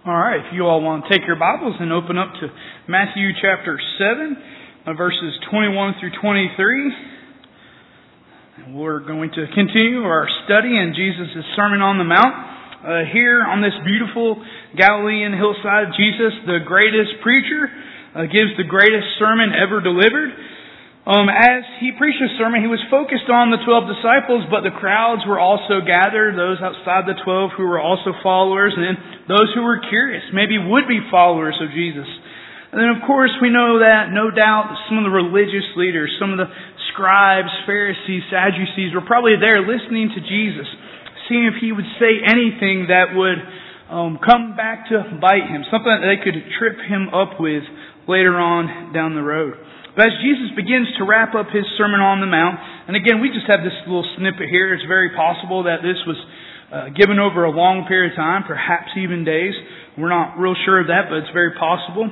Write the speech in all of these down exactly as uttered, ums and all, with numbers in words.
All right, if you all want to take your Bibles and open up to Matthew chapter seven, uh, verses twenty-one through twenty-three. And we're going to continue our study in Jesus' Sermon on the Mount. Uh, here on this beautiful Galilean hillside, Jesus, the greatest preacher, uh, gives the greatest sermon ever delivered. Um, as he preached his sermon, he was focused on the twelve disciples, but the crowds were also gathered, those outside the twelve who were also followers, and then those who were curious, maybe would-be followers of Jesus. And then, of course, we know that, no doubt, some of the religious leaders, some of the scribes, Pharisees, Sadducees were probably there listening to Jesus, seeing if he would say anything that would um, come back to bite him, something that they could trip him up with later on down the road. But as Jesus begins to wrap up His Sermon on the Mount, and again, we just have this little snippet here. It's very possible that this was uh, given over a long period of time, perhaps even days. We're not real sure of that, but it's very possible.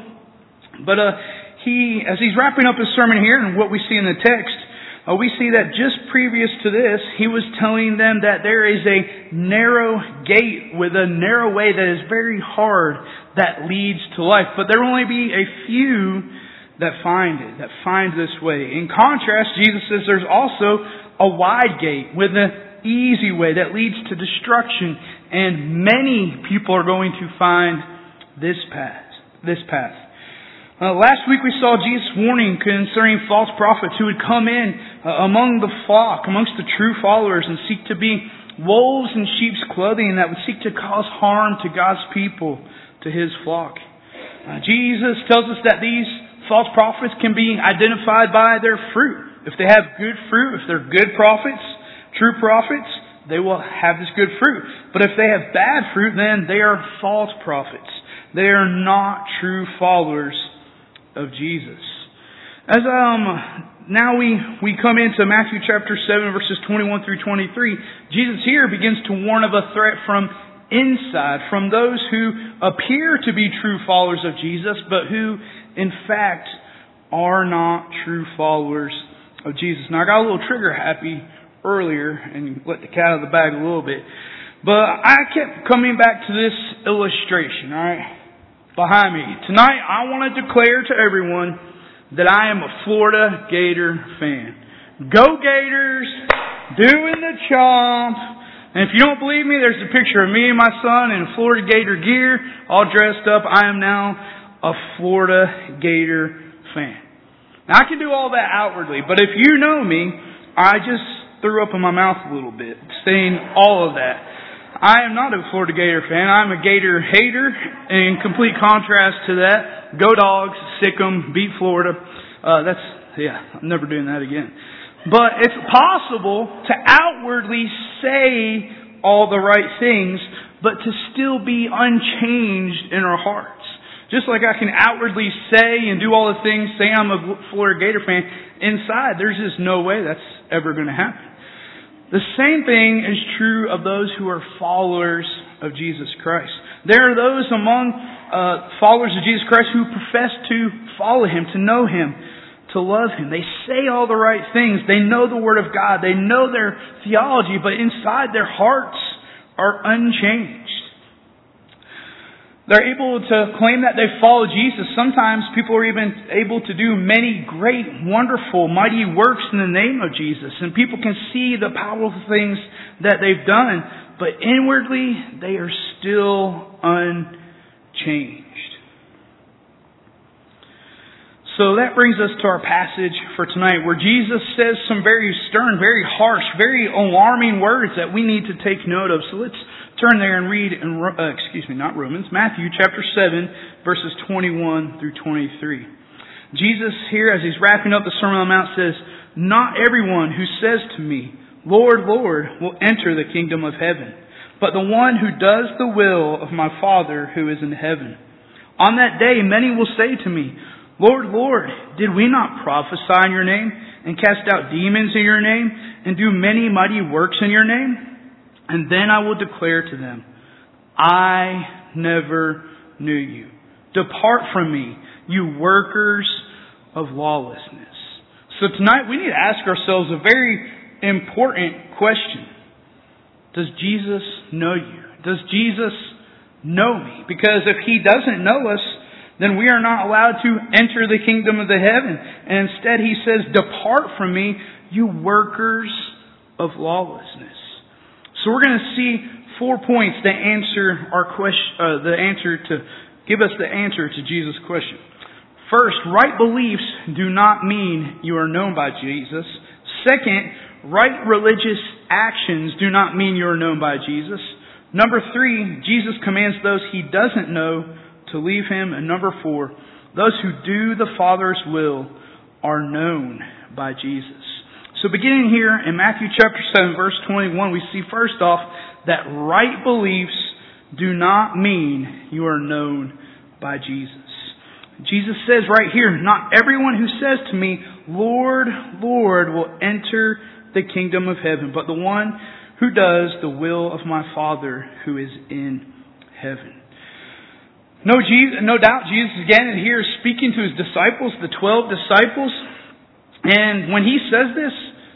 But uh, he, as He's wrapping up His sermon here, and what we see in the text, uh, we see that just previous to this, He was telling them that there is a narrow gate with a narrow way that is very hard that leads to life. But there will only be a few that find it, that find this way. In contrast, Jesus says there's also a wide gate with an easy way that leads to destruction, and many people are going to find this path. This path. Uh, last week we saw Jesus' warning concerning false prophets who would come in uh, among the flock, amongst the true followers, and seek to be wolves in sheep's clothing that would seek to cause harm to God's people, to His flock. Uh, Jesus tells us that these false prophets can be identified by their fruit. If they have good fruit, if they're good prophets, true prophets, they will have this good fruit. But if they have bad fruit, then they are false prophets. They are not true followers of Jesus. As um now we, we come into Matthew chapter seven, verses twenty-one through twenty-three, Jesus here begins to warn of a threat from inside, from those who appear to be true followers of Jesus, but who in fact are not true followers of Jesus. Now I got a little trigger happy earlier and let the cat out of the bag a little bit. But I kept coming back to this illustration, alright, behind me. Tonight I want to declare to everyone that I am a Florida Gator fan. Go Gators! Doing the chomp! And if you don't believe me, there's a picture of me and my son in Florida Gator gear, all dressed up. I am now a Florida Gator fan. Now, I can do all that outwardly, but if you know me, I just threw up in my mouth a little bit, saying all of that. I am not a Florida Gator fan. I'm a Gator hater, in complete contrast to that. Go Dogs, sick 'em, beat Florida. Uh, that's, yeah, I'm never doing that again. But it's possible to outwardly say all the right things, but to still be unchanged in our hearts. Just like I can outwardly say and do all the things, say I'm a Florida Gator fan, inside there's just no way that's ever going to happen. The same thing is true of those who are followers of Jesus Christ. There are those among uh, followers of Jesus Christ who profess to follow Him, to know Him, to love Him. They say all the right things. They know the Word of God. They know their theology, but inside their hearts are unchanged. They're able to claim that they follow Jesus. Sometimes people are even able to do many great, wonderful, mighty works in the name of Jesus. And people can see the powerful things that they've done. But inwardly, they are still unchanged. So that brings us to our passage for tonight, where Jesus says some very stern, very harsh, very alarming words that we need to take note of. So let's turn there and read, in, uh, excuse me, not Romans, Matthew chapter seven, verses twenty-one through twenty-three. Jesus here, as He's wrapping up the Sermon on the Mount, says, "Not everyone who says to me, 'Lord, Lord,' will enter the kingdom of heaven, but the one who does the will of my Father who is in heaven. On that day many will say to me, 'Lord, Lord, did we not prophesy in your name, and cast out demons in your name, and do many mighty works in your name?' And then I will declare to them, 'I never knew you. Depart from me, you workers of lawlessness.'" So tonight we need to ask ourselves a very important question. Does Jesus know you? Does Jesus know me. Because if He doesn't know us, then we are not allowed to enter the kingdom of the heaven. And instead He says, depart from me, you workers of lawlessness. So we're going to see four points that answer our question, uh, the answer to give us the answer to Jesus' question. First, right beliefs do not mean you are known by Jesus. Second, right religious actions do not mean you are known by Jesus. Number three, Jesus commands those He doesn't know to leave Him. And number four, those who do the Father's will are known by Jesus. So beginning here in Matthew chapter seven, verse twenty-one, we see first off that right beliefs do not mean you are known by Jesus. Jesus says right here, not everyone who says to me, Lord, Lord, will enter the kingdom of heaven, but the one who does the will of my Father who is in heaven. No, Jesus, no doubt Jesus again here is speaking to His disciples, the twelve disciples. And when He says this,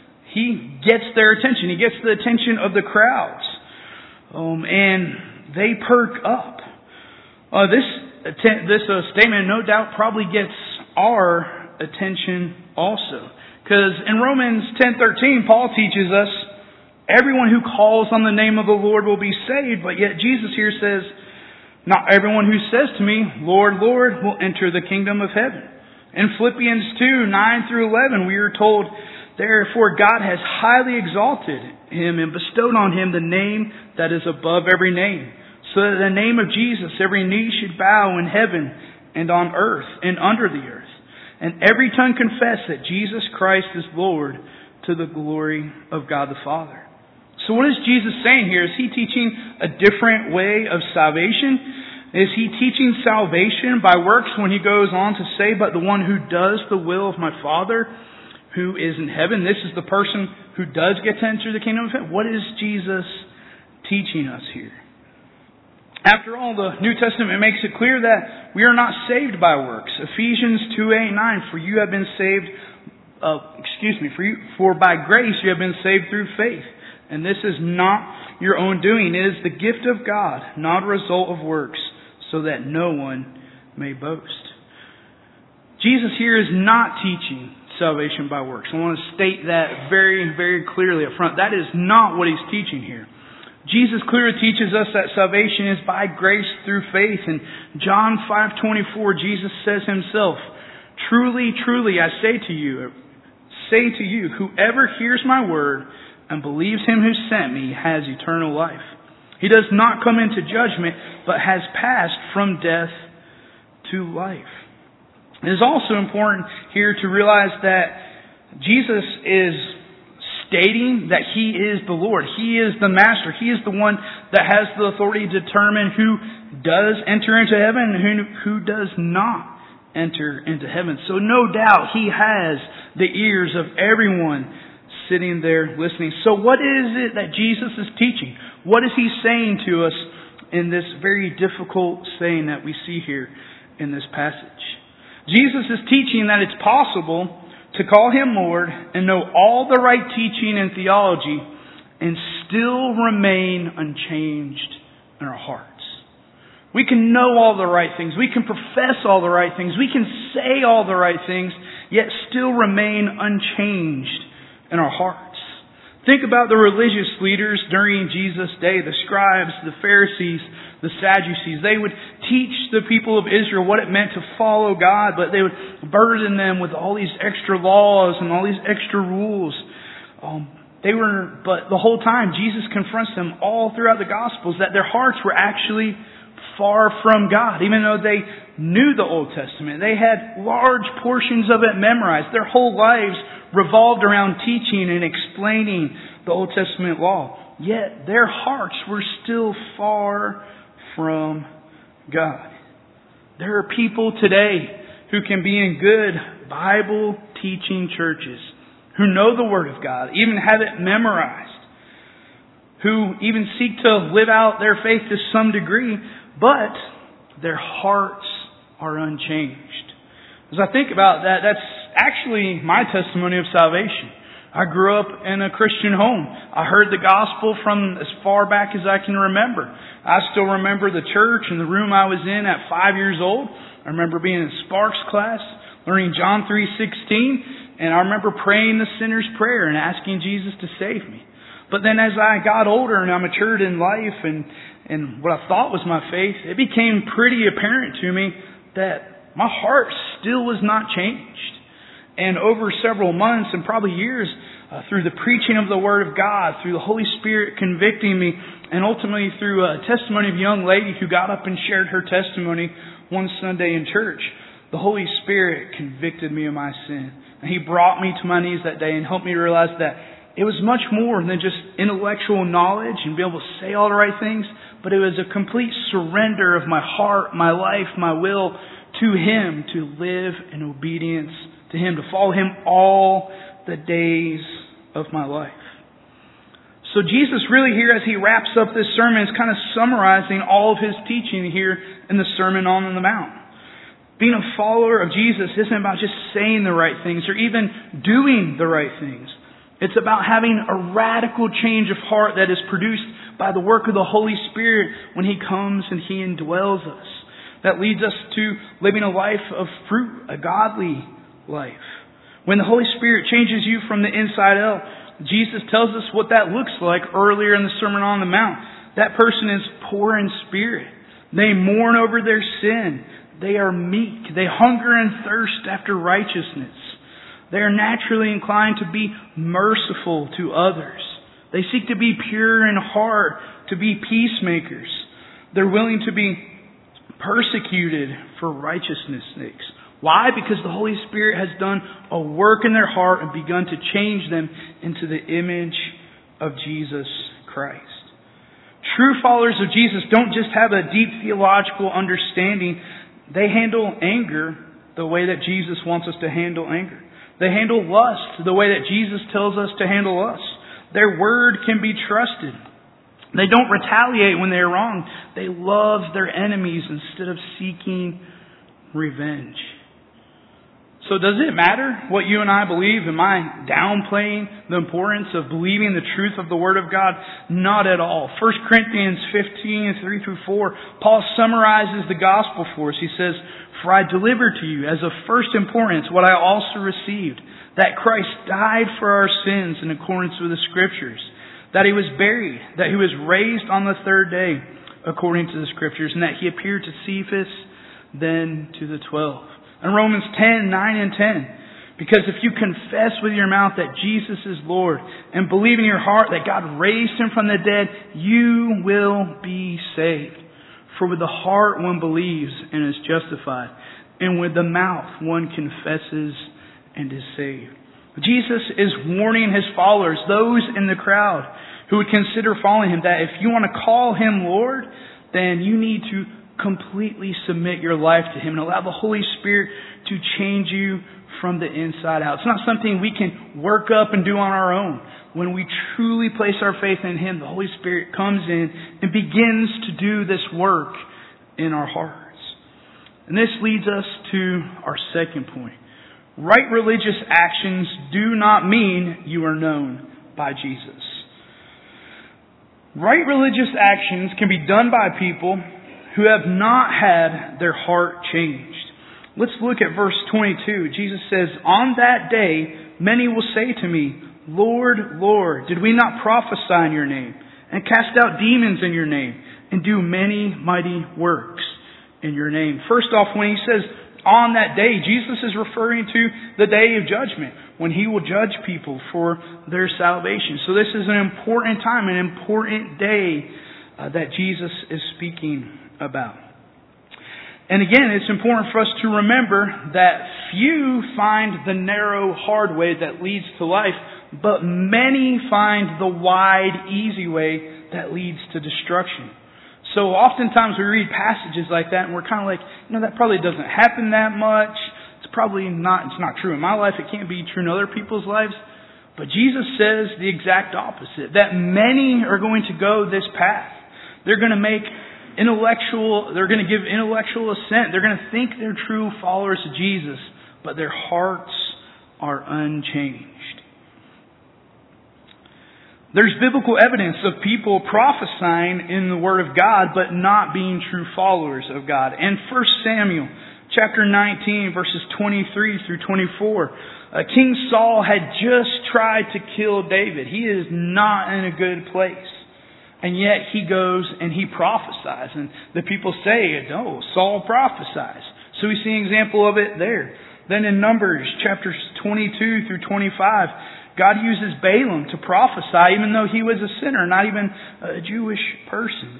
He gets their attention. He gets the attention of the crowds. Um, and they perk up. Uh, this this uh, statement no doubt probably gets our attention also. Because in Romans ten thirteen, Paul teaches us, everyone who calls on the name of the Lord will be saved. But yet Jesus here says, not everyone who says to me, Lord, Lord, will enter the kingdom of heaven. In Philippians two, nine through eleven, we are told, therefore God has highly exalted Him and bestowed on Him the name that is above every name, so that in the name of Jesus every knee should bow in heaven and on earth and under the earth, and every tongue confess that Jesus Christ is Lord, to the glory of God the Father. So what is Jesus saying here? Is He teaching a different way of salvation? Is He teaching salvation by works when He goes on to say, but the one who does the will of my Father who is in heaven, this is the person who does get to enter the kingdom of heaven? What is Jesus teaching us here? After all, the New Testament makes it clear that we are not saved by works. Ephesians two, eight, nine, for you have been saved, uh, excuse me, for, you, for by grace you have been saved through faith. And this is not your own doing. It is the gift of God, not a result of works, so that no one may boast. Jesus here is not teaching salvation by works. I want to state that very, very clearly up front. That is not what He's teaching here. Jesus clearly teaches us that salvation is by grace through faith. In John five twenty-four, Jesus says Himself, truly, truly, I say to you, say to you, whoever hears my word and believes Him who sent me has eternal life. He does not come into judgment, but has passed from death to life. It is also important here to realize that Jesus is stating that He is the Lord. He is the Master. He is the one that has the authority to determine who does enter into heaven and who, who does not enter into heaven. So no doubt He has the ears of everyone sitting there listening. So what is it that Jesus is teaching? What is He saying to us in this very difficult saying that we see here in this passage? Jesus is teaching that it's possible to call Him Lord and know all the right teaching and theology and still remain unchanged in our hearts. We can know all the right things. We can profess all the right things. We can say all the right things, yet still remain unchanged in our hearts. Think about the religious leaders during Jesus' day, the scribes, the Pharisees, the Sadducees. They would teach the people of Israel what it meant to follow God, but they would burden them with all these extra laws and all these extra rules. Um, they were, but the whole time Jesus confronts them all throughout the Gospels that their hearts were actually far from God, even though they knew the Old Testament. They had large portions of it memorized. Their whole lives revolved around teaching and explaining the Old Testament law. Yet their hearts were still far from God. There are people today who can be in good Bible teaching churches, who know the Word of God, even have it memorized, who even seek to live out their faith to some degree, but their hearts are unchanged. As I think about that, that's actually my testimony of salvation. I grew up in a Christian home. I heard the gospel from as far back as I can remember. I still remember the church and the room I was in at five years old. I remember being in Sparks class, learning John three sixteen, and I remember praying the sinner's prayer and asking Jesus to save me. But then as I got older and I matured in life and, and what I thought was my faith, it became pretty apparent to me that my heart still was not changed. And over several months and probably years, uh, through the preaching of the Word of God, through the Holy Spirit convicting me, and ultimately through a testimony of a young lady who got up and shared her testimony one Sunday in church, the Holy Spirit convicted me of my sin. And He brought me to my knees that day and helped me realize that it was much more than just intellectual knowledge and be able to say all the right things, but it was a complete surrender of my heart, my life, my will to Him, to live in obedience to Him, to follow Him all the days of my life. So Jesus really here, as He wraps up this sermon, is kind of summarizing all of His teaching here in the Sermon on the Mount. Being a follower of Jesus isn't about just saying the right things or even doing the right things. It's about having a radical change of heart that is produced by the work of the Holy Spirit when He comes and He indwells us. That leads us to living a life of fruit, a godly life. When the Holy Spirit changes you from the inside out, Jesus tells us what that looks like earlier in the Sermon on the Mount. That person is poor in spirit. They mourn over their sin. They are meek. They hunger and thirst after righteousness. They are naturally inclined to be merciful to others. They seek to be pure in heart, to be peacemakers. They're willing to be persecuted for righteousness' sakes. Why? Because the Holy Spirit has done a work in their heart and begun to change them into the image of Jesus Christ. True followers of Jesus don't just have a deep theological understanding. They handle anger the way that Jesus wants us to handle anger. They handle lust the way that Jesus tells us to handle lust. Their word can be trusted. They don't retaliate when they're wrong. They love their enemies instead of seeking revenge. So does it matter what you and I believe? Am I downplaying the importance of believing the truth of the Word of God? Not at all. First Corinthians fifteen, three through four, Paul summarizes the gospel for us. He says, "For I delivered to you as of first importance what I also received, that Christ died for our sins in accordance with the Scriptures, that He was buried, that He was raised on the third day according to the Scriptures, and that He appeared to Cephas, then to the twelve." In Romans ten, nine and ten, because if you confess with your mouth that Jesus is Lord and believe in your heart that God raised Him from the dead, you will be saved. For with the heart one believes and is justified, and with the mouth one confesses and is saved. Jesus is warning His followers, those in the crowd who would consider following Him, that if you want to call Him Lord, then you need to completely submit your life to Him and allow the Holy Spirit to change you from the inside out. It's not something we can work up and do on our own. When we truly place our faith in Him, the Holy Spirit comes in and begins to do this work in our hearts. And this leads us to our second point. Right religious actions do not mean you are known by Jesus. Right religious actions can be done by people who have not had their heart changed. Let's look at verse twenty-two. Jesus says, "On that day, many will say to me, 'Lord, Lord, did we not prophesy in your name, and cast out demons in your name, and do many mighty works in your name?'" First off, when He says, "on that day," Jesus is referring to the day of judgment, when He will judge people for their salvation. So this is an important time, an important day uh, that Jesus is speaking about. And again, it's important for us to remember that few find the narrow, hard way that leads to life, but many find the wide, easy way that leads to destruction. So oftentimes we read passages like that and we're kind of like, you know, that probably doesn't happen that much. It's probably not, it's not true in my life. It can't be true in other people's lives. But Jesus says the exact opposite, that many are going to go this path. They're going to make intellectual, they're going to give intellectual assent. They're going to think they're true followers of Jesus, but their hearts are unchanged. There's biblical evidence of people prophesying in the Word of God, but not being true followers of God. In First Samuel chapter nineteen, verses twenty-three through twenty-four, uh, King Saul had just tried to kill David. He is not in a good place. And yet he goes and he prophesies. And the people say, oh, Saul prophesies. So we see an example of it there. Then in Numbers chapters twenty-two through twenty-five, God uses Balaam to prophesy even though he was a sinner, not even a Jewish person.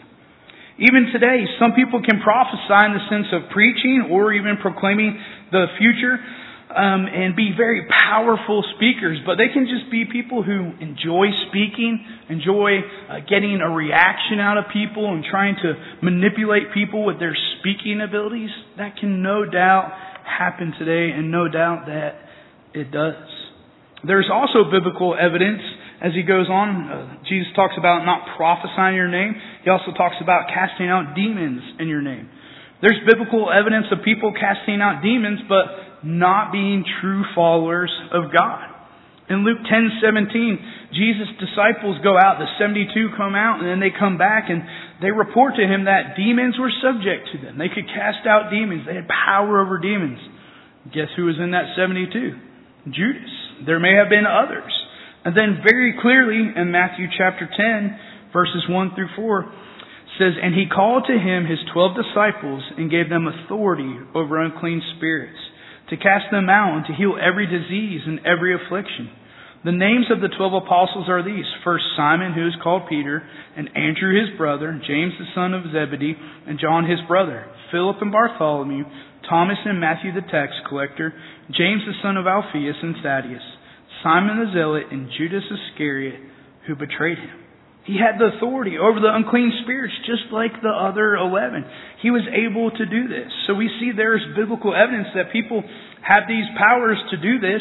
Even today, some people can prophesy in the sense of preaching or even proclaiming the future um, and be very powerful speakers. But they can just be people who enjoy speaking, enjoy uh, getting a reaction out of people and trying to manipulate people with their speaking abilities. That can no doubt happen today, and no doubt that it does. There's also biblical evidence as he goes on. Uh, Jesus talks about not prophesying in your name. He also talks about casting out demons in your name. There's biblical evidence of people casting out demons, but not being true followers of God. In Luke ten seventeen, Jesus' disciples go out, the seventy-two come out, and then they come back and they report to him that demons were subject to them. They could cast out demons. They had power over demons. Guess who was in that seventy-two? Judas. There may have been others. And then very clearly in Matthew chapter ten, verses one through four, says, and he called to him his twelve disciples and gave them authority over unclean spirits, to cast them out and to heal every disease and every affliction. The names of the twelve apostles are these. First Simon, who is called Peter, and Andrew his brother, James the son of Zebedee, and John his brother, Philip and Bartholomew, Thomas and Matthew the tax collector, James the son of Alphaeus and Thaddeus, Simon the Zealot, and Judas Iscariot, who betrayed him. He had the authority over the unclean spirits just like the other eleven. He was able to do this. So we see there's biblical evidence that people have these powers to do this,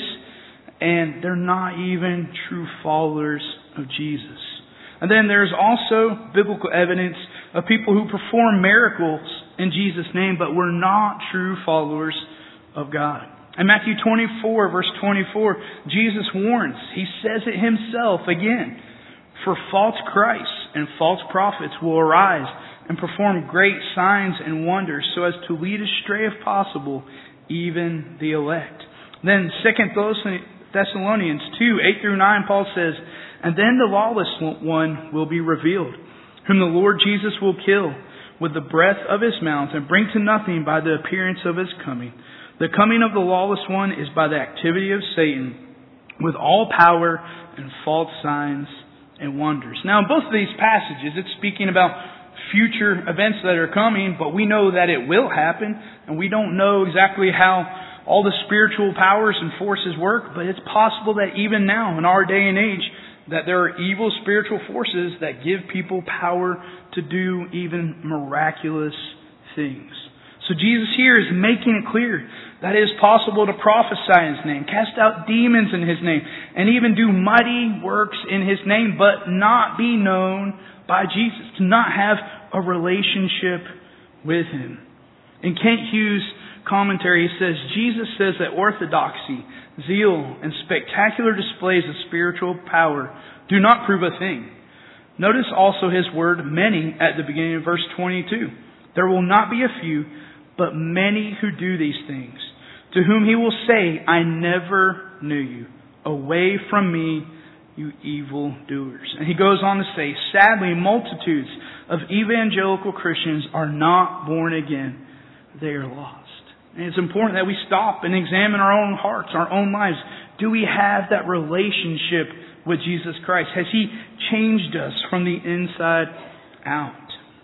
and they're not even true followers of Jesus. And then there's also biblical evidence of people who perform miracles in Jesus' name, but were not true followers of God. In Matthew twenty-four, verse twenty-four, Jesus warns. He says it himself again. For false Christs and false prophets will arise and perform great signs and wonders so as to lead astray, if possible, even the elect. Then Second Thessalonians two, eight through nine, Paul says, and then the lawless one will be revealed, whom the Lord Jesus will kill with the breath of his mouth and bring to nothing by the appearance of his coming. The coming of the lawless one is by the activity of Satan, with all power and false signs and wonders. Now, in both of these passages, it's speaking about future events that are coming, but we know that it will happen, and we don't know exactly how all the spiritual powers and forces work, but it's possible that even now, in our day and age, that there are evil spiritual forces that give people power to do even miraculous things. So Jesus here is making it clear that it is possible to prophesy in His name, cast out demons in His name, and even do mighty works in His name, but not be known by Jesus, to not have a relationship with Him. In Kent Hughes' commentary, he says, Jesus says that orthodoxy, zeal, and spectacular displays of spiritual power do not prove a thing. Notice also his word, many, at the beginning of verse twenty-two. There will not be a few, but many who do these things, to whom He will say, I never knew you. Away from me, you evil doers. And he goes on to say, sadly, multitudes of evangelical Christians are not born again. They are lost. And it's important that we stop and examine our own hearts, our own lives. Do we have that relationship with Jesus Christ? Has He changed us from the inside out?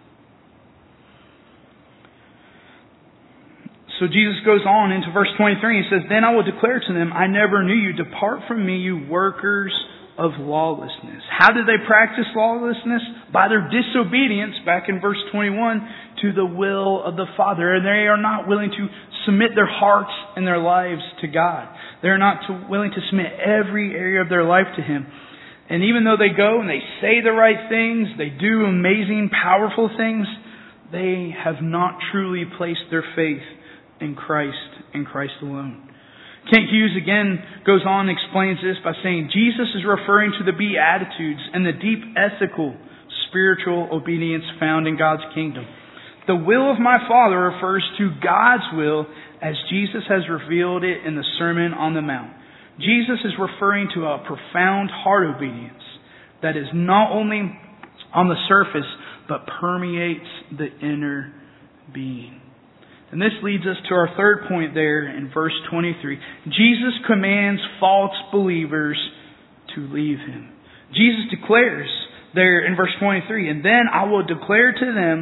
So Jesus goes on into verse twenty-three. He says, then I will declare to them, I never knew you. Depart from me, you workers of lawlessness. How did they practice lawlessness? By their disobedience, back in verse twenty-one, to the will of the Father. And they are not willing to submit their hearts and their lives to God. They're not to, willing to submit every area of their life to Him. And even though they go and they say the right things, they do amazing, powerful things, they have not truly placed their faith in Christ and Christ alone. Kent Hughes again goes on and explains this by saying, Jesus is referring to the Beatitudes and the deep ethical, spiritual obedience found in God's kingdom. The will of my Father refers to God's will as Jesus has revealed it in the Sermon on the Mount. Jesus is referring to a profound heart obedience that is not only on the surface, but permeates the inner being. And this leads us to our third point there in verse twenty-three. Jesus commands false believers to leave Him. Jesus declares there in verse twenty-three, and then I will declare to them,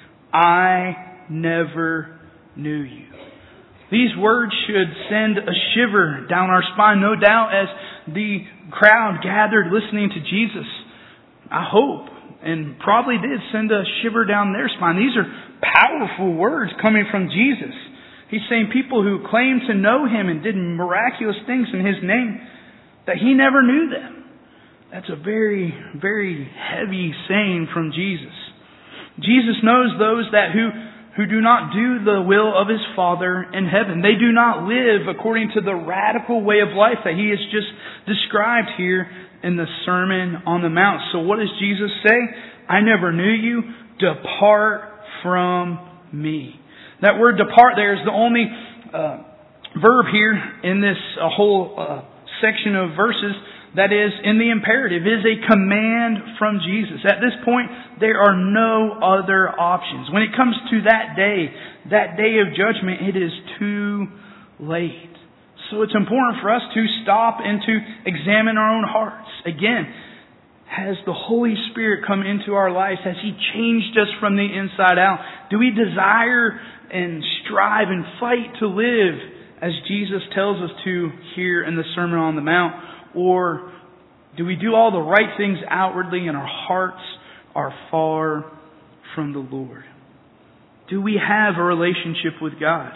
I never knew you. These words should send a shiver down our spine, no doubt, as the crowd gathered listening to Jesus. I hope, and probably did send a shiver down their spine. These are powerful words coming from Jesus. He's saying people who claim to know Him and did miraculous things in His name, that He never knew them. That's a very, very heavy saying from Jesus. Jesus knows those that who who do not do the will of His Father in heaven. They do not live according to the radical way of life that He has just described here in the Sermon on the Mount. So what does Jesus say? I never knew you. Depart from me. That word depart there is the only uh, verb here in this uh, whole uh, section of verses that is in the imperative. It is a command from Jesus. At this point, there are no other options. When it comes to that day, that day of judgment, it is too late. So it's important for us to stop and to examine our own hearts. Again, has the Holy Spirit come into our lives? Has He changed us from the inside out? Do we desire and strive and fight to live as Jesus tells us to here in the Sermon on the Mount? Or do we do all the right things outwardly and our hearts are far from the Lord? Do we have a relationship with God?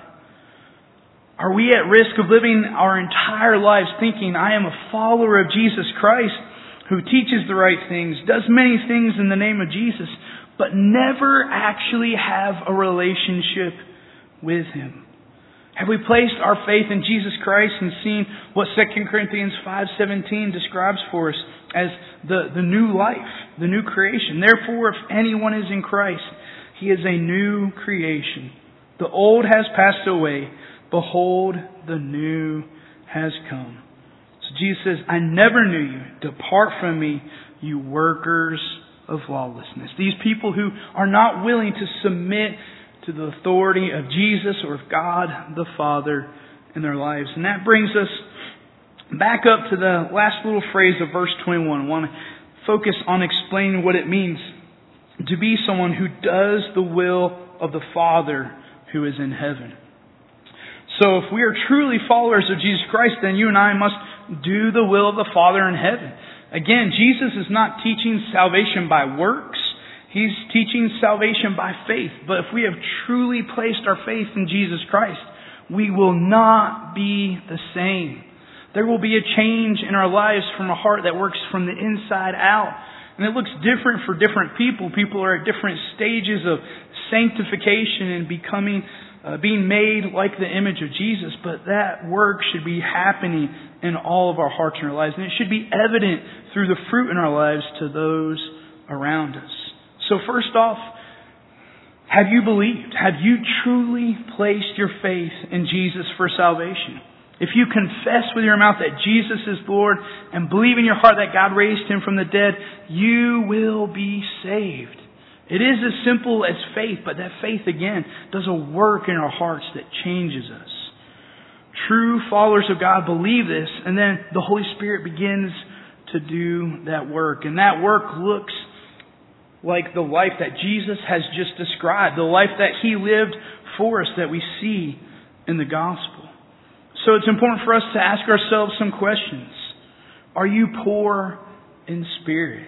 Are we at risk of living our entire lives thinking, I am a follower of Jesus Christ who teaches the right things, does many things in the name of Jesus, but never actually have a relationship with Him? Have we placed our faith in Jesus Christ and seen what Second Corinthians five seventeen describes for us as the, the new life, the new creation? Therefore, if anyone is in Christ, he is a new creation. The old has passed away. Behold, the new has come. So Jesus says, I never knew you. Depart from me, you workers of lawlessness. These people who are not willing to submit to the authority of Jesus or of God the Father in their lives. And that brings us back up to the last little phrase of verse twenty-one. I want to focus on explaining what it means to be someone who does the will of the Father who is in heaven. So if we are truly followers of Jesus Christ, then you and I must do the will of the Father in heaven. Again, Jesus is not teaching salvation by works. He's teaching salvation by faith. But if we have truly placed our faith in Jesus Christ, we will not be the same. There will be a change in our lives from a heart that works from the inside out. And it looks different for different people. People are at different stages of sanctification and becoming, uh, being made like the image of Jesus. But that work should be happening in all of our hearts and our lives. And it should be evident through the fruit in our lives to those around us. So first off, have you believed? Have you truly placed your faith in Jesus for salvation? If you confess with your mouth that Jesus is Lord and believe in your heart that God raised Him from the dead, you will be saved. It is as simple as faith, but that faith again does a work in our hearts that changes us. True followers of God believe this, and then the Holy Spirit begins to do that work. And that work looks like the life that Jesus has just described, the life that He lived for us that we see in the gospel. So it's important for us to ask ourselves some questions. Are you poor in spirit?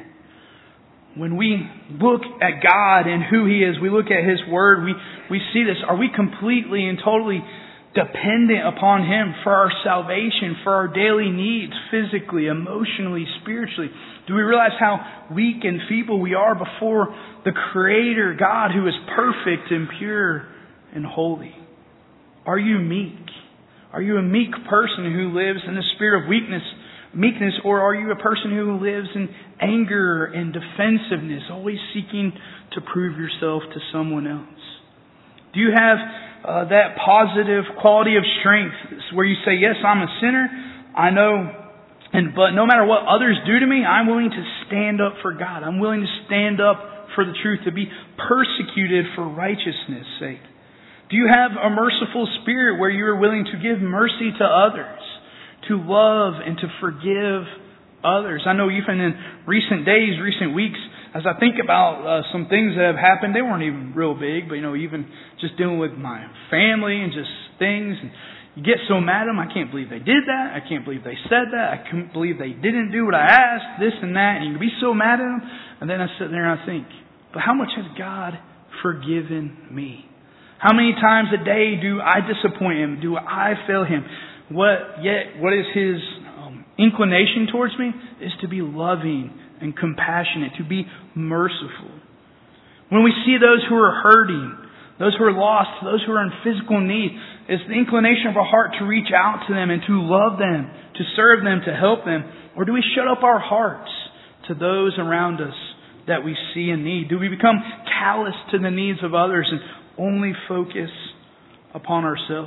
When we look at God and who He is, we look at His Word, we, we see this. Are we completely and totally dependent upon Him for our salvation, for our daily needs, physically, emotionally, spiritually? Do we realize how weak and feeble we are before the Creator God who is perfect and pure and holy? Are you meek? Are you a meek person who lives in the spirit of weakness, meekness, or are you a person who lives in anger and defensiveness, always seeking to prove yourself to someone else? Do you have uh, that positive quality of strength where you say, yes, I'm a sinner, I know, and but no matter what others do to me, I'm willing to stand up for God. I'm willing to stand up for the truth, to be persecuted for righteousness' sake. Do you have a merciful spirit where you are willing to give mercy to others, to love and to forgive others? I know even in recent days, recent weeks, as I think about uh, some things that have happened, they weren't even real big, but you know, even just dealing with my family and just things, and you get so mad at them. I can't believe they did that. I can't believe they said that. I can't believe they didn't do what I asked, this and that, and you can be so mad at them. And then I sit there and I think, but how much has God forgiven me? How many times a day do I disappoint Him? Do I fail Him? What yet? What is His um, inclination towards me? Is to be loving and compassionate, to be merciful. When we see those who are hurting, those who are lost, those who are in physical need, it's the inclination of our heart to reach out to them and to love them, to serve them, to help them, or do we shut up our hearts to those around us that we see in need? Do we become callous to the needs of others and only focus upon ourselves?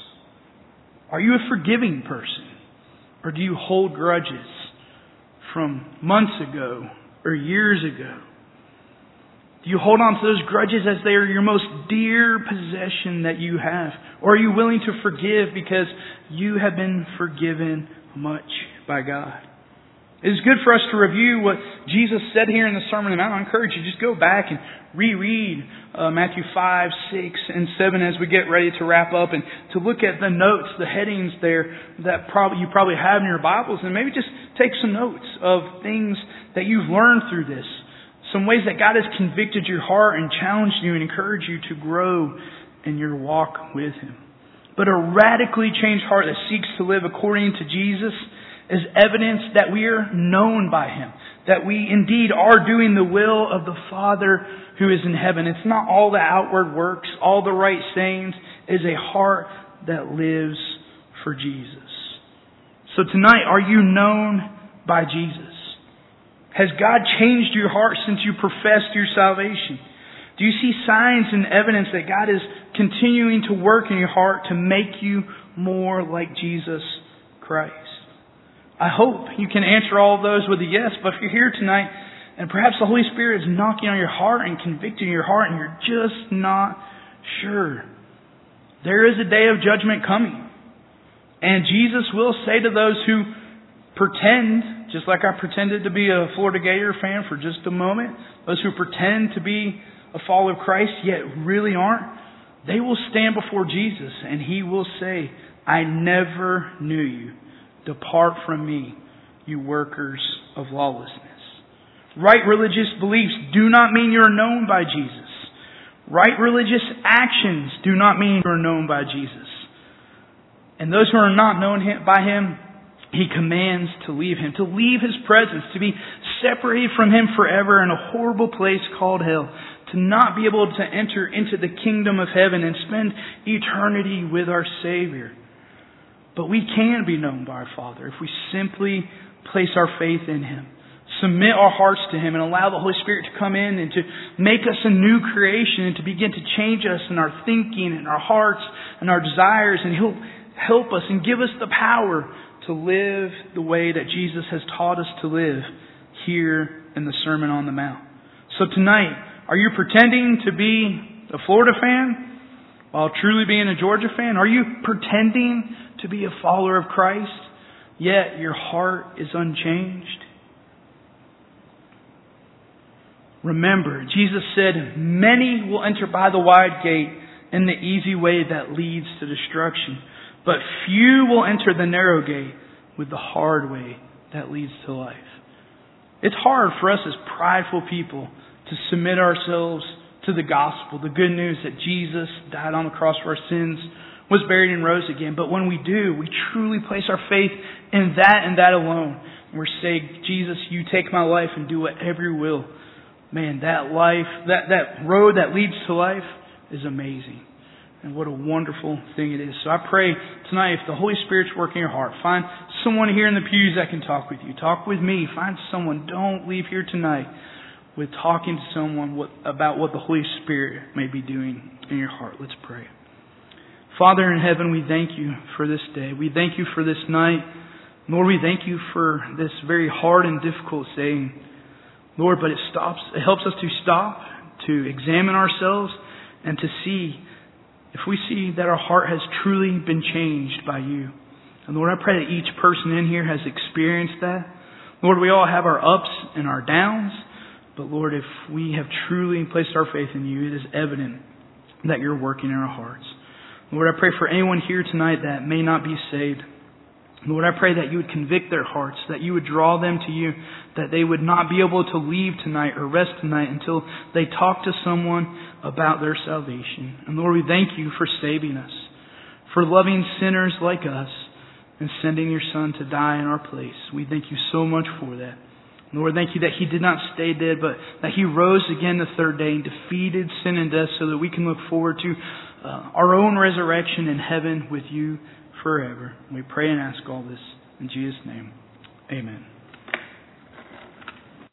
Are you a forgiving person? Or do you hold grudges from months ago or years ago? Do you hold on to those grudges as they are your most dear possession that you have? Or are you willing to forgive because you have been forgiven much by God? It is good for us to review what Jesus said here in the Sermon on the Mount. I encourage you, just go back and reread uh, Matthew five, six, and seven as we get ready to wrap up, and to look at the notes, the headings there that probably you probably have in your Bibles, and maybe just take some notes of things that you've learned through this. Some ways that God has convicted your heart and challenged you and encouraged you to grow in your walk with Him. But a radically changed heart that seeks to live according to Jesus is evidence that we are known by Him, that we indeed are doing the will of the Father who is in heaven. It's not all the outward works, all the right sayings. It is a heart that lives for Jesus. So tonight, are you known by Jesus? Has God changed your heart since you professed your salvation? Do you see signs and evidence that God is continuing to work in your heart to make you more like Jesus Christ? I hope you can answer all of those with a yes, but if you're here tonight and perhaps the Holy Spirit is knocking on your heart and convicting your heart and you're just not sure, there is a day of judgment coming. And Jesus will say to those who pretend, just like I pretended to be a Florida Gator fan for just a moment, those who pretend to be a follower of Christ yet really aren't, they will stand before Jesus and He will say, I never knew you. Depart from me, you workers of lawlessness. Right religious beliefs do not mean you're known by Jesus. Right religious actions do not mean you're known by Jesus. And those who are not known by Him, He commands to leave Him, to leave His presence, to be separated from Him forever in a horrible place called hell, to not be able to enter into the kingdom of heaven and spend eternity with our Savior. But we can be known by our Father if we simply place our faith in Him, submit our hearts to Him, and allow the Holy Spirit to come in and to make us a new creation and to begin to change us in our thinking and our hearts and our desires. And He'll help us and give us the power to live the way that Jesus has taught us to live here in the Sermon on the Mount. So tonight, are you pretending to be a Florida fan while truly being a Georgia fan? Are you pretending to be a follower of Christ, yet your heart is unchanged? Remember, Jesus said, many will enter by the wide gate and the easy way that leads to destruction, but few will enter the narrow gate with the hard way that leads to life. It's hard for us as prideful people to submit ourselves to the gospel, the good news that Jesus died on the cross for our sins, was buried and rose again. But when we do, we truly place our faith in that and that alone. And we're saying, Jesus, you take my life and do whatever you will. Man, that life, that, that road that leads to life is amazing. And what a wonderful thing it is. So I pray tonight, if the Holy Spirit's working in your heart, find someone here in the pews that can talk with you. Talk with me. Find someone. Don't leave here tonight with talking to someone what, about what the Holy Spirit may be doing in your heart. Let's pray. Father in heaven, we thank you for this day. We thank you for this night. Lord, we thank you for this very hard and difficult saying. Lord, but it stops. It helps us to stop, to examine ourselves, and to see if we see that our heart has truly been changed by you. And Lord, I pray that each person in here has experienced that. Lord, we all have our ups and our downs. But Lord, if we have truly placed our faith in you, it is evident that you're working in our hearts. Lord, I pray for anyone here tonight that may not be saved. Lord, I pray that you would convict their hearts, that you would draw them to you, that they would not be able to leave tonight or rest tonight until they talk to someone about their salvation. And Lord, we thank you for saving us, for loving sinners like us, and sending your Son to die in our place. We thank you so much for that. Lord, thank you that He did not stay dead, but that He rose again the third day and defeated sin and death so that we can look forward to uh, our own resurrection in heaven with you forever. We pray and ask all this in Jesus' name. Amen.